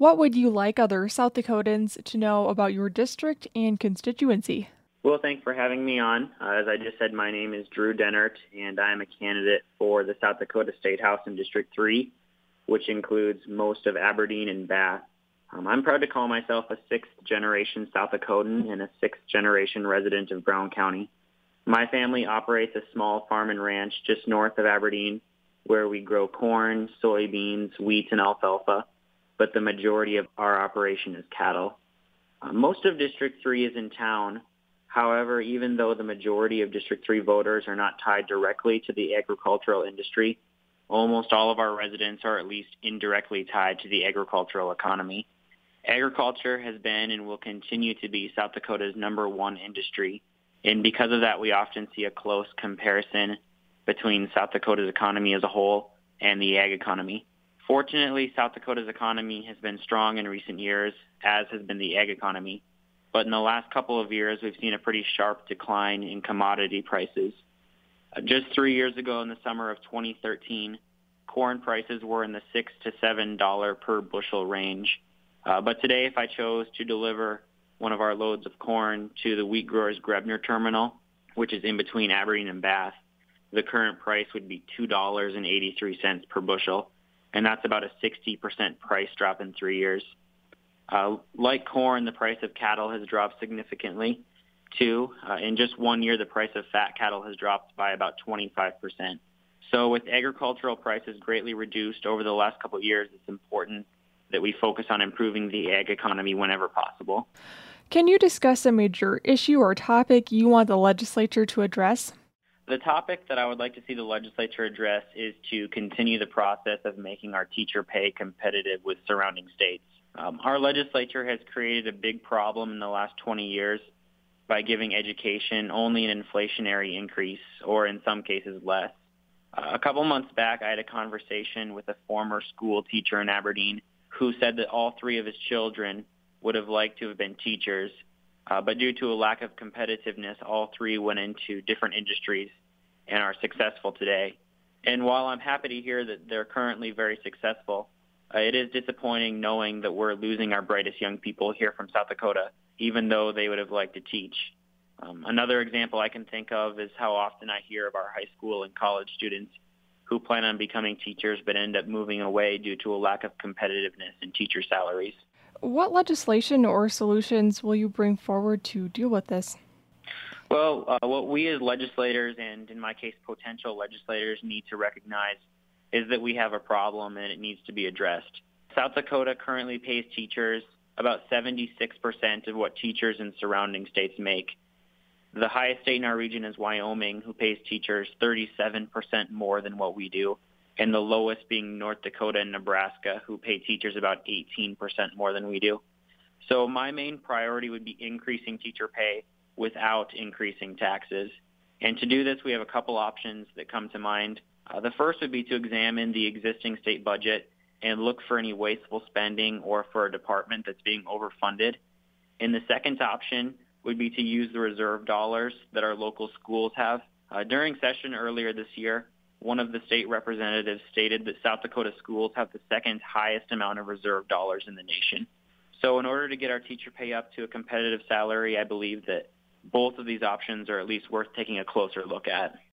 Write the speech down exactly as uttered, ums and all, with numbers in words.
What would you like other South Dakotans to know about your district and constituency? Well, thanks for having me on. Uh, as I just said, my name is Drew Dennert, and I am a candidate for the South Dakota State House in District three, which includes most of Aberdeen and Bath. Um, I'm proud to call myself a sixth-generation South Dakotan and a sixth-generation resident of Brown County. My family operates a small farm and ranch just north of Aberdeen, where we grow corn, soybeans, wheat, and alfalfa, but the majority of our operation is cattle. Uh, most of District three is in town. However, even though the majority of District three voters are not tied directly to the agricultural industry, almost all of our residents are at least indirectly tied to the agricultural economy. Agriculture has been and will continue to be South Dakota's number one industry, and because of that, we often see a close comparison between South Dakota's economy as a whole and the ag economy. Fortunately, South Dakota's economy has been strong in recent years, as has been the ag economy. But in the last couple of years, we've seen a pretty sharp decline in commodity prices. Uh, just three years ago, in the summer of twenty thirteen, corn prices were in the six to seven dollar per bushel range. Uh, but today, if I chose to deliver one of our loads of corn to the wheat growers Grebner terminal, which is in between Aberdeen and Bath, the current price would be two dollars and eighty-three cents per bushel, and that's about a sixty percent price drop in three years. Uh, like corn, the price of cattle has dropped significantly, too. Uh, in just one year, the price of fat cattle has dropped by about twenty-five percent. So with agricultural prices greatly reduced over the last couple of years, it's important that we focus on improving the ag economy whenever possible. Can you discuss a major issue or topic you want the legislature to address? The topic that I would like to see the legislature address is to continue the process of making our teacher pay competitive with surrounding states. Um, our legislature has created a big problem in the last twenty years by giving education only an inflationary increase, or in some cases less. Uh, a couple months back, I had a conversation with a former school teacher in Aberdeen who said that all three of his children would have liked to have been teachers, uh, but due to a lack of competitiveness, all three went into different industries and are successful today. And while I'm happy to hear that they're currently very successful, Uh, it is disappointing knowing that we're losing our brightest young people here from South Dakota, even though they would have liked to teach. Um, another example I can think of is how often I hear of our high school and college students who plan on becoming teachers but end up moving away due to a lack of competitiveness in teacher salaries. What legislation or solutions will you bring forward to deal with this? Well, uh, what we as legislators, and in my case potential legislators, need to recognize is that we have a problem and it needs to be addressed. South Dakota currently pays teachers about seventy-six percent of what teachers in surrounding states make. The highest state in our region is Wyoming, who pays teachers thirty-seven percent more than what we do, and the lowest being North Dakota and Nebraska, who pay teachers about eighteen percent more than we do. So my main priority would be increasing teacher pay without increasing taxes. And to do this, we have a couple options that come to mind. Uh, the first would be to examine the existing state budget and look for any wasteful spending or for a department that's being overfunded. And the second option would be to use the reserve dollars that our local schools have. Uh, during session earlier this year, one of the state representatives stated that South Dakota schools have the second highest amount of reserve dollars in the nation. So in order to get our teacher pay up to a competitive salary, I believe that both of these options are at least worth taking a closer look at.